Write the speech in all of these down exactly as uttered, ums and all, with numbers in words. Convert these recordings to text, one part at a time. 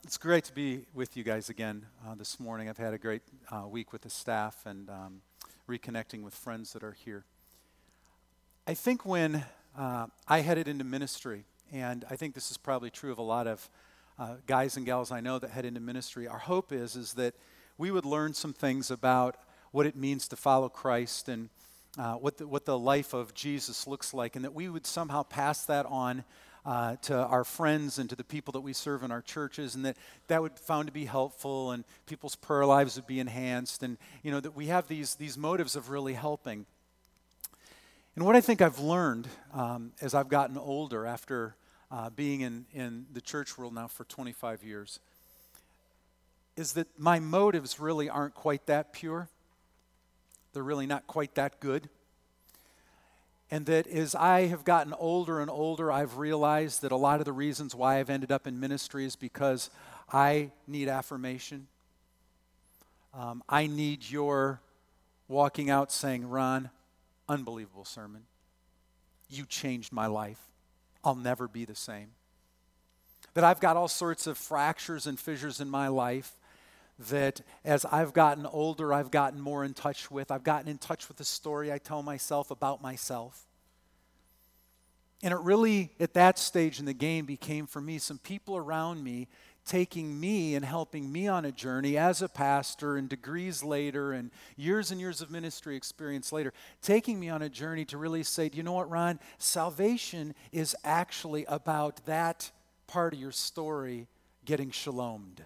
It's great to be with you guys again uh, this morning. I've had a great uh, week with the staff and um, reconnecting with friends that are here. I think when uh, I headed into ministry, and I think this is probably true of a lot of uh, guys and gals I know that head into ministry, our hope is, is that we would learn some things about what it means to follow Christ and uh, what, the, what the life of Jesus looks like, and that we would somehow pass that on Uh, to our friends and to the people that we serve in our churches, and that that would found to be helpful, and people's prayer lives would be enhanced, and you know that we have these these motives of really helping. And what I think I've learned um, as I've gotten older, after uh, being in in the church world now for twenty-five years, is that my motives really aren't quite that pure. They're really not quite that good. And that as I have gotten older and older, I've realized that a lot of the reasons why I've ended up in ministry is because I need affirmation. Um, I need your walking out saying, "Ron, unbelievable sermon. You changed my life. I'll never be the same." That I've got all sorts of fractures and fissures in my life that as I've gotten older, I've gotten more in touch with. I've gotten in touch with the story I tell myself about myself. And it really, at that stage in the game, became for me some people around me taking me and helping me on a journey as a pastor, and degrees later and years and years of ministry experience later, taking me on a journey to really say, "Do you know what, Ron? Salvation is actually about that part of your story getting shalomed.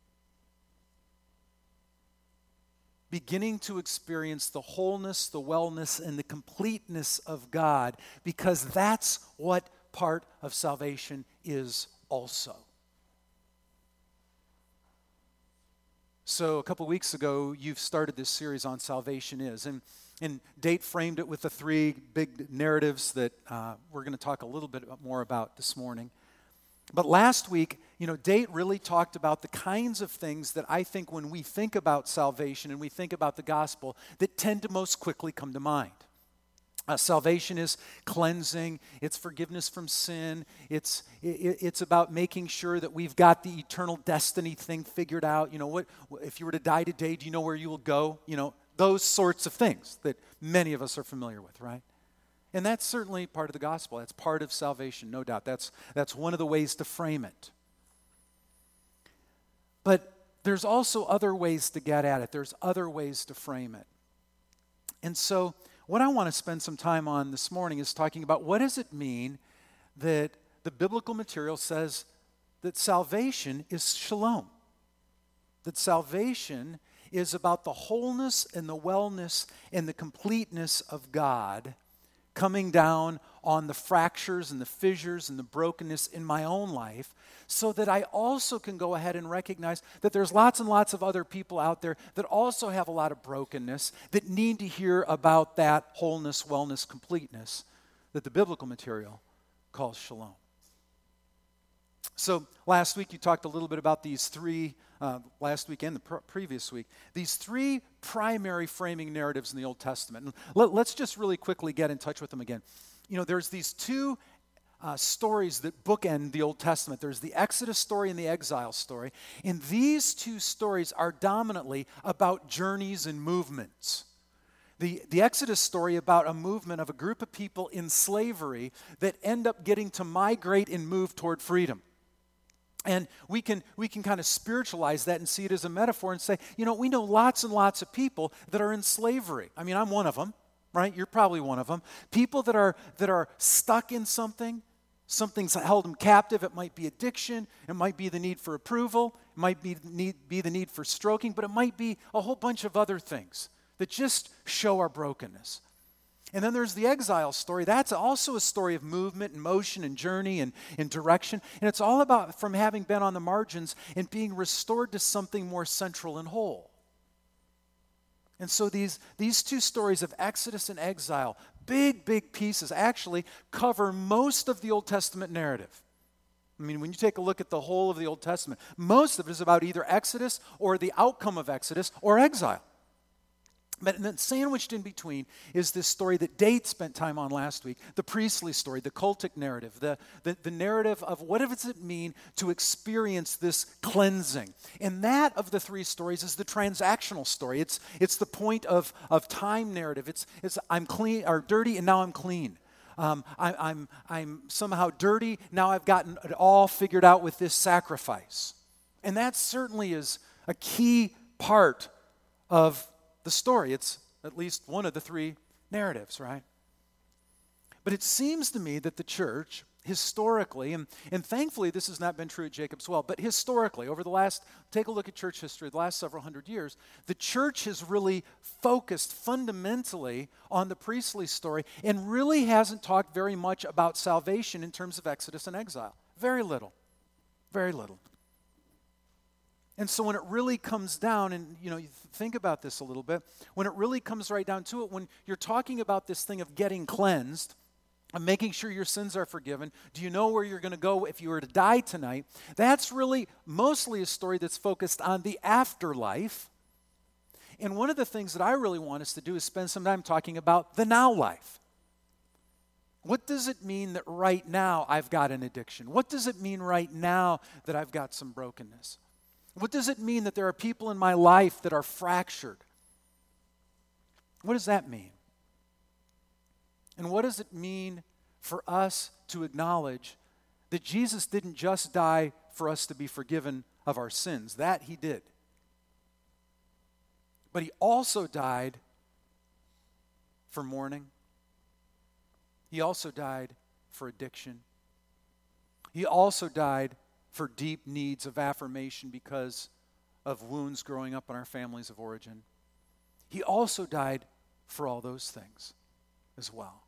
Beginning to experience the wholeness, the wellness, and the completeness of God, because that's what part of salvation is also." So a couple weeks ago, you've started this series on Salvation Is, and, and Date framed it with the three big narratives that uh, we're going to talk a little bit more about this morning. But last week, you know, Date really talked about the kinds of things that I think when we think about salvation and we think about the gospel that tend to most quickly come to mind. Uh, salvation is cleansing, it's forgiveness from sin, it's it, it's about making sure that we've got the eternal destiny thing figured out. You know, what if you were to die today, do you know where you will go? You know, those sorts of things that many of us are familiar with, right? And that's certainly part of the gospel. That's part of salvation, no doubt. That's, that's one of the ways to frame it. But there's also other ways to get at it. There's other ways to frame it. And so what I want to spend some time on this morning is talking about what does it mean that the biblical material says that salvation is shalom. That salvation is about the wholeness and the wellness and the completeness of God coming down on the fractures and the fissures and the brokenness in my own life, so that I also can go ahead and recognize that there's lots and lots of other people out there that also have a lot of brokenness that need to hear about that wholeness, wellness, completeness that the biblical material calls shalom. So last week you talked a little bit about these three, uh, last week and the pr- previous week, these three primary framing narratives in the Old Testament. And let, let's just really quickly get in touch with them again. You know, there's these two uh, stories that bookend the Old Testament. There's the Exodus story and the exile story. And these two stories are dominantly about journeys and movements. The, the Exodus story about a movement of a group of people in slavery that end up getting to migrate and move toward freedom. And we can we can kind of spiritualize that and see it as a metaphor and say, you know, we know lots and lots of people that are in slavery. I mean, I'm one of them, right? You're probably one of them. People that are that are stuck in something, something's held them captive. It might be addiction. It might be the need for approval. It might be need be the need for stroking, but it might be a whole bunch of other things that just show our brokenness. And then there's the exile story. That's also a story of movement and motion and journey and, and direction. And it's all about from having been on the margins and being restored to something more central and whole. And so these, these two stories of Exodus and exile, big, big pieces, actually cover most of the Old Testament narrative. I mean, when you take a look at the whole of the Old Testament, most of it is about either Exodus or the outcome of Exodus or exile. But then sandwiched in between is this story that Date spent time on last week, the priestly story, the cultic narrative, the, the, the narrative of what does it mean to experience this cleansing. And that of the three stories is the transactional story. It's, it's the point of, of time narrative. It's, it's I'm clean or dirty and now I'm clean. Um, I, I'm, I'm somehow dirty, now I've gotten it all figured out with this sacrifice. And that certainly is a key part of the story. It's at least one of the three narratives, right? But it seems to me that the church, historically, and, and thankfully this has not been true at Jacob's Well, but historically, over the last, take a look at church history, the last several hundred years, the church has really focused fundamentally on the priestly story and really hasn't talked very much about salvation in terms of Exodus and exile. Very little. Very little. And so when it really comes down, and you know, you think about this a little bit, when it really comes right down to it, when you're talking about this thing of getting cleansed, and making sure your sins are forgiven, do you know where you're going to go if you were to die tonight? That's really mostly a story that's focused on the afterlife. And one of the things that I really want us to do is spend some time talking about the now life. What does it mean that right now I've got an addiction? What does it mean right now that I've got some brokenness? What does it mean that there are people in my life that are fractured? What does that mean? And what does it mean for us to acknowledge that Jesus didn't just die for us to be forgiven of our sins? That he did. But he also died for mourning. He also died for addiction. He also died for deep needs of affirmation because of wounds growing up in our families of origin. He also died for all those things as well.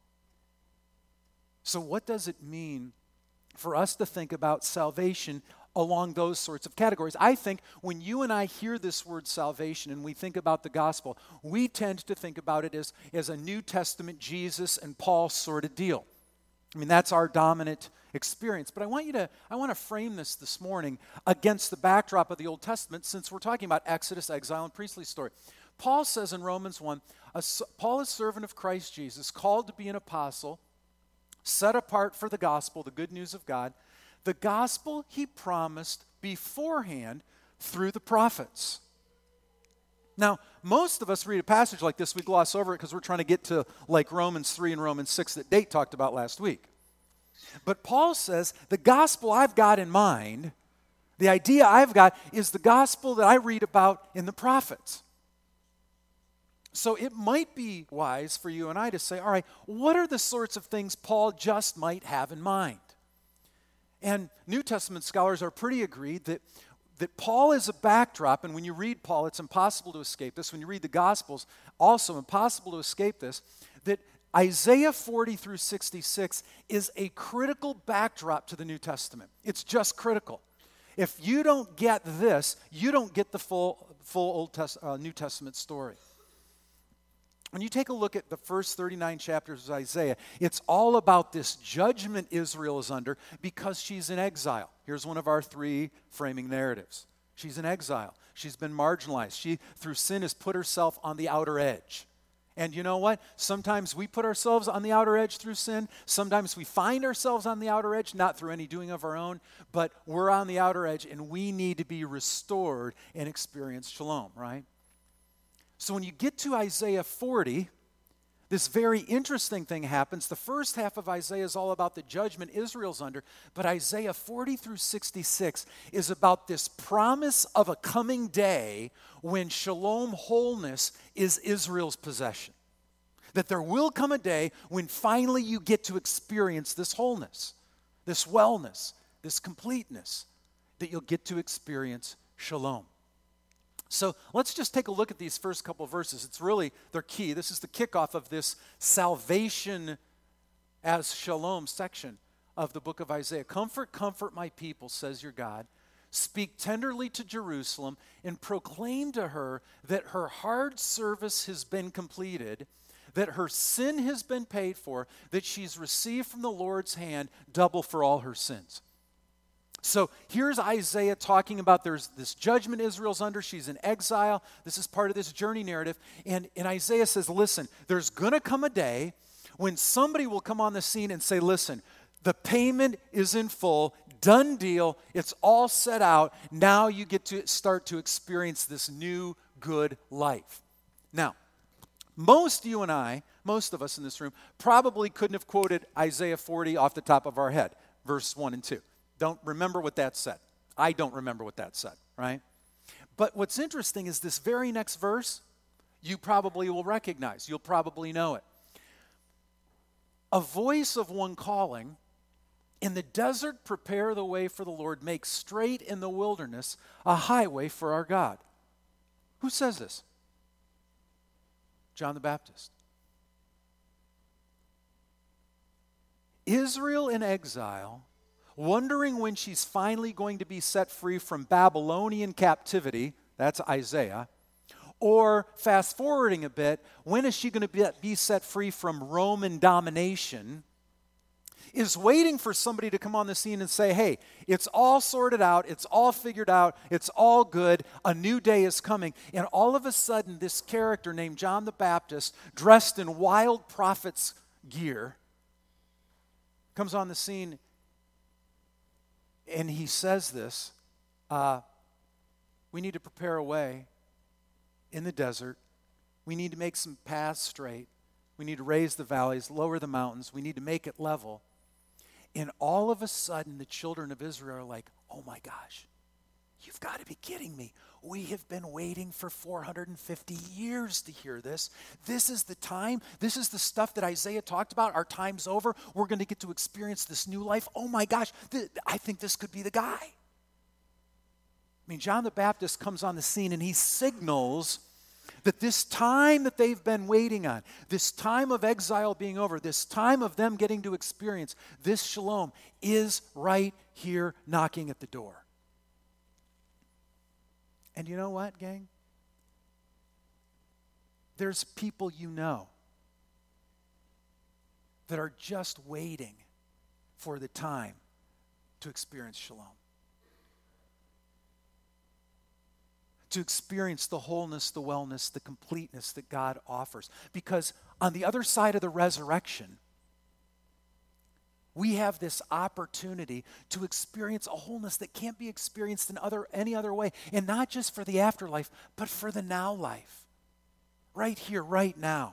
So what does it mean for us to think about salvation along those sorts of categories? I think when you and I hear this word salvation and we think about the gospel, we tend to think about it as, as a New Testament Jesus and Paul sort of deal. I mean, that's our dominant experience. But I want you to, I want to frame this this morning against the backdrop of the Old Testament, since we're talking about Exodus, exile, and priestly story. Paul says in Romans one, a, Paul is servant of Christ Jesus, called to be an apostle, set apart for the gospel, the good news of God, the gospel he promised beforehand through the prophets. Now, most of us read a passage like this, we gloss over it because we're trying to get to like Romans three and Romans six that Date talked about last week. But Paul says, the gospel I've got in mind, the idea I've got, is the gospel that I read about in the prophets. So it might be wise for you and I to say, all right, what are the sorts of things Paul just might have in mind? And New Testament scholars are pretty agreed that, that Paul is a backdrop, and when you read Paul, it's impossible to escape this. When you read the Gospels, also impossible to escape this, that Isaiah forty through sixty-six is a critical backdrop to the New Testament. It's just critical. If you don't get this, you don't get the full, full Old Test, uh, New Testament story. When you take a look at the first thirty-nine chapters of Isaiah, it's all about this judgment Israel is under because she's in exile. Here's one of our three framing narratives. She's in exile. She's been marginalized. She, through sin, has put herself on the outer edge. And you know what? Sometimes we put ourselves on the outer edge through sin. Sometimes we find ourselves on the outer edge, not through any doing of our own, but we're on the outer edge and we need to be restored and experience shalom, right? So when you get to Isaiah forty, this very interesting thing happens. The first half of Isaiah is all about the judgment Israel's under, but Isaiah forty through sixty-six is about this promise of a coming day when shalom, wholeness, is Israel's possession. That there will come a day when finally you get to experience this wholeness, this wellness, this completeness, that you'll get to experience shalom. So let's just take a look at these first couple of verses. It's really, they're key. This is the kickoff of this salvation as shalom section of the book of Isaiah. Comfort, comfort my people, says your God. Speak tenderly to Jerusalem and proclaim to her that her hard service has been completed, that her sin has been paid for, that she's received from the Lord's hand double for all her sins. So here's Isaiah talking about there's this judgment Israel's under. She's in exile. This is part of this journey narrative. And, and Isaiah says, listen, there's going to come a day when somebody will come on the scene and say, listen, the payment is in full, done deal, it's all set out. Now you get to start to experience this new good life. Now, most you and I, most of us in this room, probably couldn't have quoted Isaiah forty off the top of our head, verse one and two. Don't remember what that said. I don't remember what that said, right? But what's interesting is this very next verse, you probably will recognize. You'll probably know it. A voice of one calling, in the desert prepare the way for the Lord, make straight in the wilderness a highway for our God. Who says this? John the Baptist. Israel in exile, wondering when she's finally going to be set free from Babylonian captivity, that's Isaiah, or fast forwarding a bit, when is she going to be set free from Roman domination, is waiting for somebody to come on the scene and say, hey, it's all sorted out, it's all figured out, it's all good, a new day is coming. And all of a sudden, this character named John the Baptist, dressed in wild prophet's gear, comes on the scene. And he says this, uh, we need to prepare a way in the desert. We need to make some paths straight. We need to raise the valleys, lower the mountains. We need to make it level. And all of a sudden, the children of Israel are like, oh my gosh, you've got to be kidding me. We have been waiting for four hundred fifty years to hear this. This is the time. This is the stuff that Isaiah talked about. Our time's over. We're going to get to experience this new life. Oh my gosh, th- I think this could be the guy. I mean, John the Baptist comes on the scene and he signals that this time that they've been waiting on, this time of exile being over, this time of them getting to experience this shalom is right here knocking at the door. And you know what, gang? There's people you know that are just waiting for the time to experience shalom. To experience the wholeness, the wellness, the completeness that God offers. Because on the other side of the resurrection, we have this opportunity to experience a wholeness that can't be experienced in other, any other way. And not just for the afterlife, but for the now life. Right here, right now.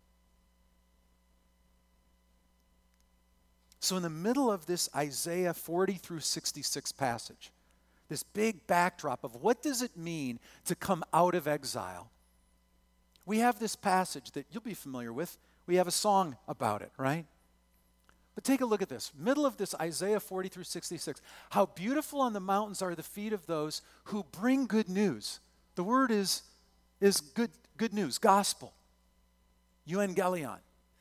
So in the middle of this Isaiah forty through sixty-six passage, this big backdrop of what does it mean to come out of exile, we have this passage that you'll be familiar with. We have a song about it, right? But take a look at this. Middle of this Isaiah forty through sixty-six. How beautiful on the mountains are the feet of those who bring good news. The word is, is good, good news, gospel. Euangelion.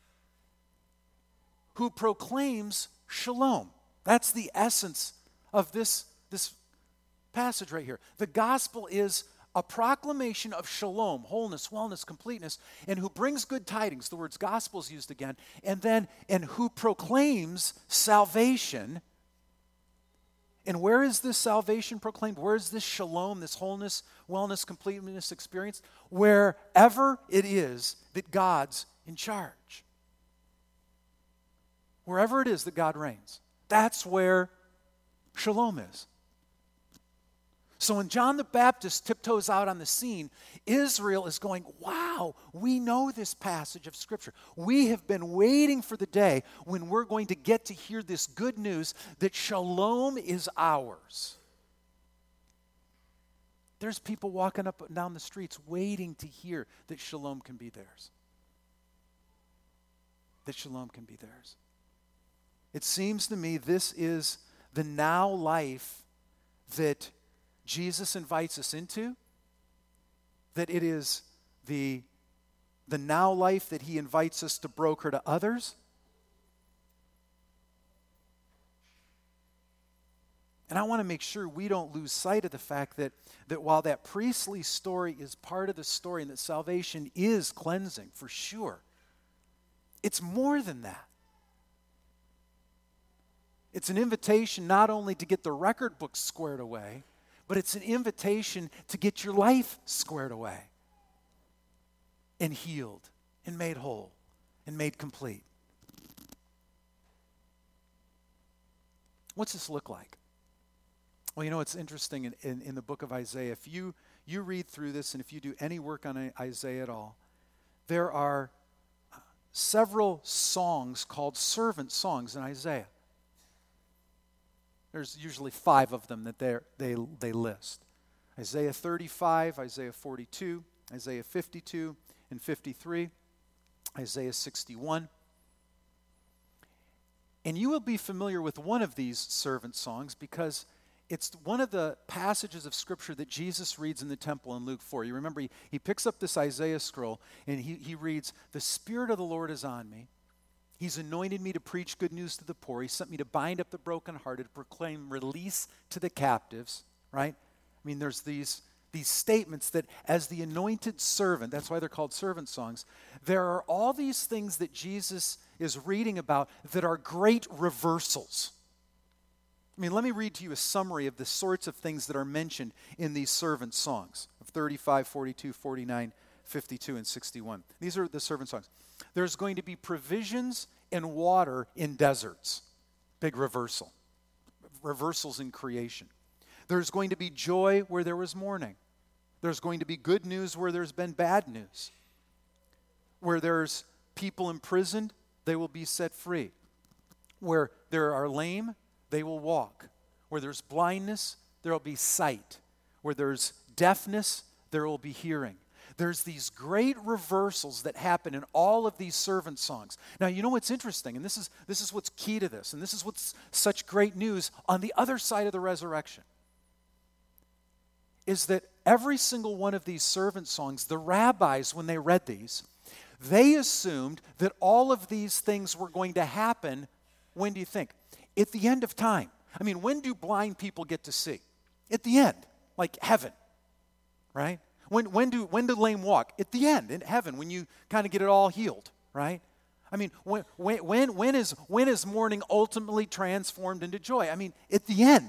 Who proclaims shalom. That's the essence of this, this passage right here. The gospel is a proclamation of shalom, wholeness, wellness, completeness, and who brings good tidings. The words gospel is used again. And then, and who proclaims salvation. And where is this salvation proclaimed? Where is this shalom, this wholeness, wellness, completeness experienced? Wherever it is that God's in charge. Wherever it is that God reigns. That's where shalom is. So when John the Baptist tiptoes out on the scene, Israel is going, wow, we know this passage of Scripture. We have been waiting for the day when we're going to get to hear this good news that shalom is ours. There's people walking up and down the streets waiting to hear that shalom can be theirs. That shalom can be theirs. It seems to me this is the now life that Jesus invites us into, that it is the, the now life that he invites us to broker to others. And I want to make sure we don't lose sight of the fact that, that while that priestly story is part of the story and that salvation is cleansing, for sure, it's more than that. It's an invitation not only to get the record books squared away, but it's an invitation to get your life squared away and healed and made whole and made complete. What's this look like? Well, you know, it's interesting in, in, in the book of Isaiah. If you, you read through this and if you do any work on Isaiah at all, there are several songs called servant songs in Isaiah. There's usually five of them that they they they list. Isaiah thirty-five, Isaiah forty-two, Isaiah fifty-two and fifty-three, Isaiah sixty-one. And you will be familiar with one of these servant songs because it's one of the passages of Scripture that Jesus reads in the temple in Luke four. You remember he, he picks up this Isaiah scroll and he, he reads, "The Spirit of the Lord is on me. He's anointed me to preach good news to the poor. He sent me to bind up the brokenhearted, to proclaim release to the captives," right? I mean, there's these, these statements that as the anointed servant, that's why they're called servant songs, there are all these things that Jesus is reading about that are great reversals. I mean, let me read to you a summary of the sorts of things that are mentioned in these servant songs of thirty-five, forty-two, forty-nine, fifty-two, and sixty-one. These are the servant songs. There's going to be provisions and water in deserts. Big reversal. Reversals in creation. There's going to be joy where there was mourning. There's going to be good news where there's been bad news. Where there's people imprisoned, they will be set free. Where there are lame, they will walk. Where there's blindness, there will be sight. Where there's deafness, there will be hearing. There's these great reversals that happen in all of these servant songs. Now, you know what's interesting, and this is, this is what's key to this, and this is what's such great news on the other side of the resurrection, is that every single one of these servant songs, the rabbis, when they read these, they assumed that all of these things were going to happen, when do you think? At the end of time. I mean, when do blind people get to see? At the end, like heaven, right? When, when, do, when do lame walk? At the end, in heaven, when you kind of get it all healed, right? I mean, when, when, when, when, is, when is mourning ultimately transformed into joy? I mean, at the end.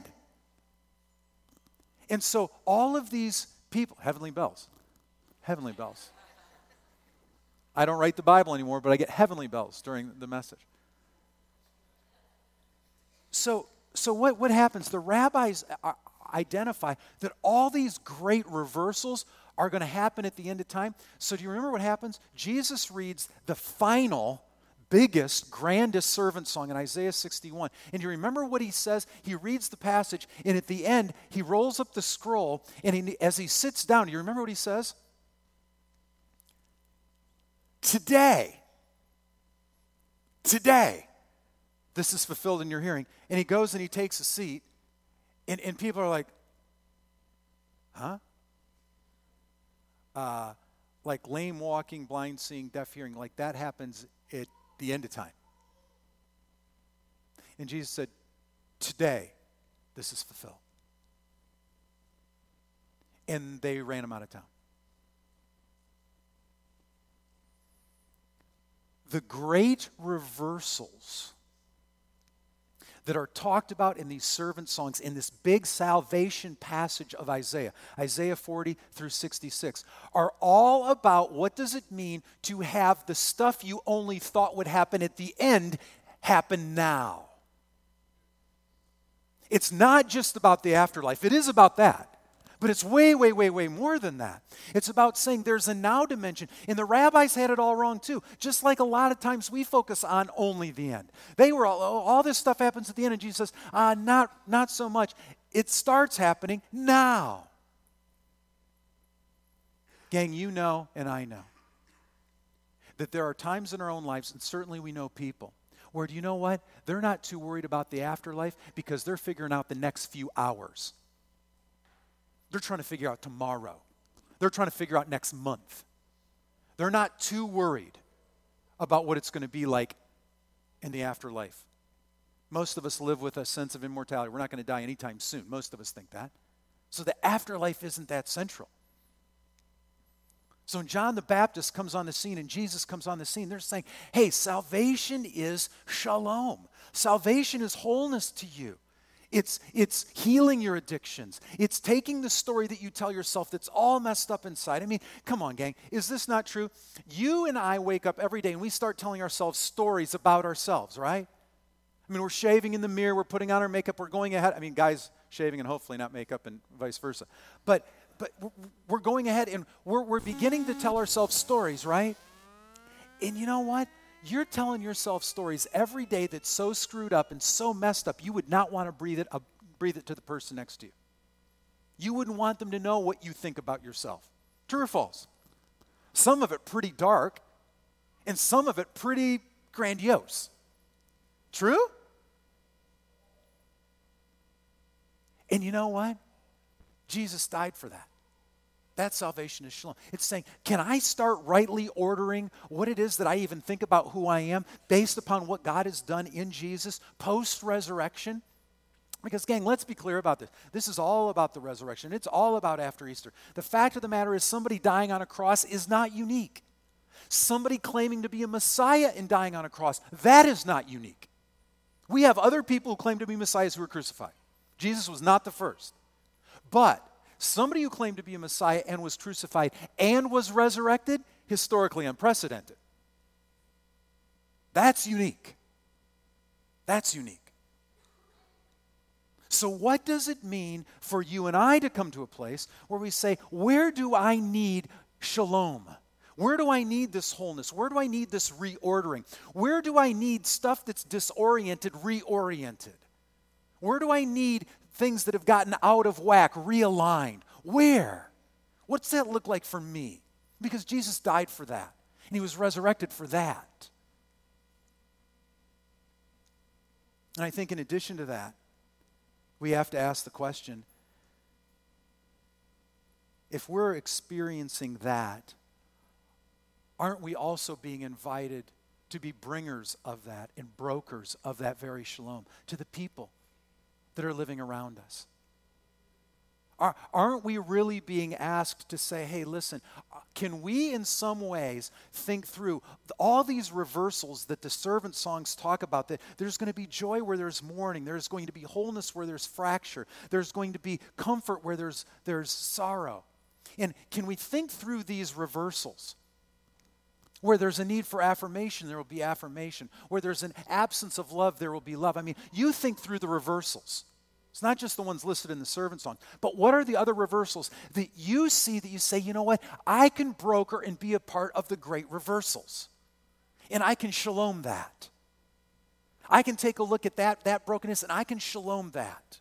And so all of these people, heavenly bells, heavenly bells. I don't write the Bible anymore, but I get heavenly bells during the message. So, so what, what happens? The rabbis are, identify that all these great reversals are going to happen at the end of time. So do you remember what happens? Jesus reads the final, biggest, grandest servant song in Isaiah sixty-one. And do you remember what he says? He reads the passage, and at the end, he rolls up the scroll, and he, as he sits down, do you remember what he says? Today, today, this is fulfilled in your hearing. And he goes and he takes a seat, and, and people are like, huh? Uh, like lame walking, blind seeing, deaf hearing, like that happens at the end of time. And Jesus said, today, this is fulfilled. And they ran him out of town. The great reversals that are talked about in these servant songs in this big salvation passage of Isaiah, Isaiah forty through sixty-six, are all about what does it mean to have the stuff you only thought would happen at the end happen now. It's not just about the afterlife. It is about that. But it's way, way, way, way more than that. It's about saying there's a now dimension. And the rabbis had it all wrong too. Just like a lot of times we focus on only the end. They were all, all this stuff happens at the end, and Jesus says, ah, not, not so much. It starts happening now. Gang, you know and I know that there are times in our own lives, and certainly we know people, where do you know what? They're not too worried about the afterlife because they're figuring out the next few hours. They're trying to figure out tomorrow. They're trying to figure out next month. They're not too worried about what it's going to be like in the afterlife. Most of us live with a sense of immortality. We're not going to die anytime soon. Most of us think that. So the afterlife isn't that central. So when John the Baptist comes on the scene and Jesus comes on the scene, they're saying, hey, salvation is shalom. Salvation is wholeness to you. It's, it's healing your addictions. It's taking the story that you tell yourself that's all messed up inside. I mean, come on, gang. Is this not true? You and I wake up every day and we start telling ourselves stories about ourselves, right? I mean, we're shaving in the mirror. We're putting on our makeup. We're going ahead. I mean, guys shaving and hopefully not makeup and vice versa. But but we're going ahead and we're, we're beginning to tell ourselves stories, right? And you know what? You're telling yourself stories every day that's so screwed up and so messed up, you would not want to breathe it, uh, breathe it to the person next to you. You wouldn't want them to know what you think about yourself. True or false? Some of it pretty dark, and some of it pretty grandiose. True? And you know what? Jesus died for that. That salvation is shalom. It's saying, can I start rightly ordering what it is that I even think about who I am based upon what God has done in Jesus post-resurrection? Because, gang, let's be clear about this. This is all about the resurrection. It's all about after Easter. The fact of the matter is somebody dying on a cross is not unique. Somebody claiming to be a Messiah and dying on a cross, that is not unique. We have other people who claim to be Messiahs who were crucified. Jesus was not the first. But somebody who claimed to be a Messiah and was crucified and was resurrected, historically unprecedented. That's unique. That's unique. So what does it mean for you and I to come to a place where we say, where do I need shalom? Where do I need this wholeness? Where do I need this reordering? Where do I need stuff that's disoriented, reoriented? Where do I need things that have gotten out of whack, realigned? Where? What's that look like for me? Because Jesus died for that, and he was resurrected for that. And I think in addition to that, we have to ask the question, if we're experiencing that, aren't we also being invited to be bringers of that and brokers of that very shalom to the people that are living around us? Are, aren't we really being asked to say, hey, listen, can we in some ways think through all these reversals that the servant songs talk about, that there's going to be joy where there's mourning, there's going to be wholeness where there's fracture, there's going to be comfort where there's, there's sorrow. And can we think through these reversals? Where there's a need for affirmation, there will be affirmation. Where there's an absence of love, there will be love. I mean, you think through the reversals. It's not just the ones listed in the servant song. But what are the other reversals that you see that you say, you know what? I can broker and be a part of the great reversals. And I can shalom that. I can take a look at that, that brokenness, and I can shalom that.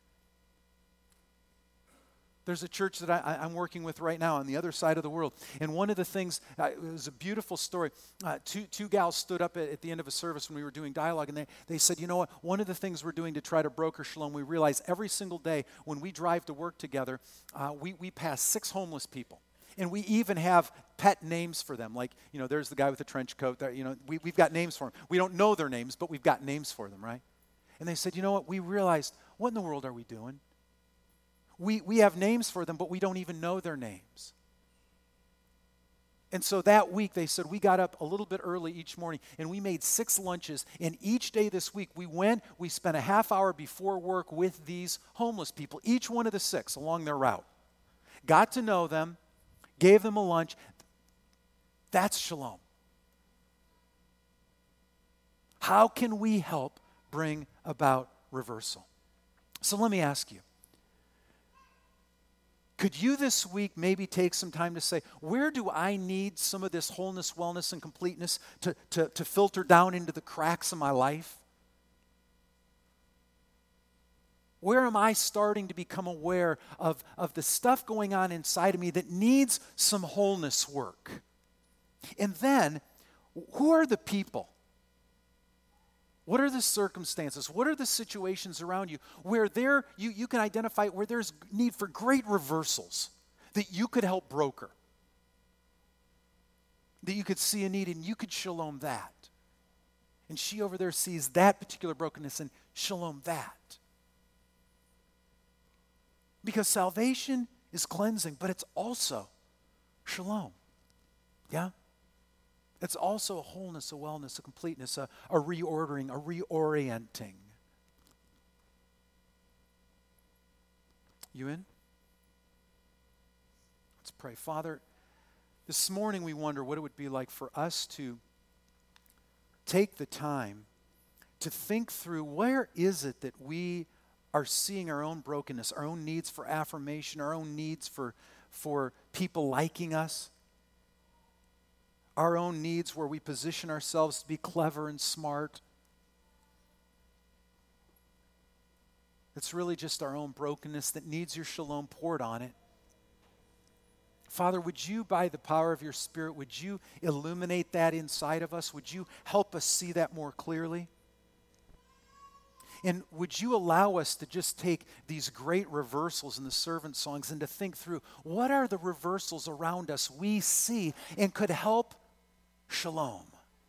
There's a church that I, I'm working with right now on the other side of the world. And one of the things, uh, it was a beautiful story. Uh, two, two gals stood up at, at the end of a service when we were doing dialogue, and they, they said, you know what, one of the things we're doing to try to broker shalom, we realize every single day when we drive to work together, uh, we, we pass six homeless people. And we even have pet names for them. Like, you know, there's the guy with the trench coat. That, you know, we, we've got names for them. We don't know their names, but we've got names for them, right? And they said, you know what, we realized, what in the world are we doing? We, we have names for them, but we don't even know their names. And so that week, they said, we got up a little bit early each morning, and we made six lunches. And each day this week, we went, we spent a half hour before work with these homeless people, each one of the six along their route. Got to know them, gave them a lunch. That's shalom. How can we help bring about reversal? So let me ask you, could you this week maybe take some time to say, where do I need some of this wholeness, wellness, and completeness to, to, to filter down into the cracks of my life? Where am I starting to become aware of, of the stuff going on inside of me that needs some wholeness work? And then, who are the people? What are the circumstances? What are the situations around you where there you, you can identify where there's need for great reversals that you could help broker? That you could see a need and you could shalom that. And she over there sees that particular brokenness and shalom that. Because salvation is cleansing, but it's also shalom. Yeah? It's also a wholeness, a wellness, a completeness, a, a reordering, a reorienting. You in? Let's pray. Father, this morning we wonder what it would be like for us to take the time to think through where is it that we are seeing our own brokenness, our own needs for affirmation, our own needs for, for people liking us, our own needs where we position ourselves to be clever and smart. It's really just our own brokenness that needs your shalom poured on it. Father, would you, by the power of your Spirit, would you illuminate that inside of us? Would you help us see that more clearly? And would you allow us to just take these great reversals in the servant songs and to think through what are the reversals around us we see and could help shalom?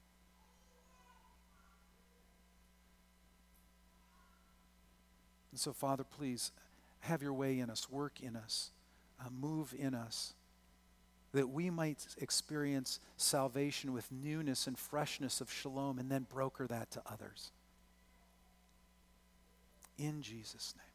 And so, Father, please have your way in us, work in us, uh, move in us, that we might experience salvation with newness and freshness of shalom and then broker that to others. In Jesus' name.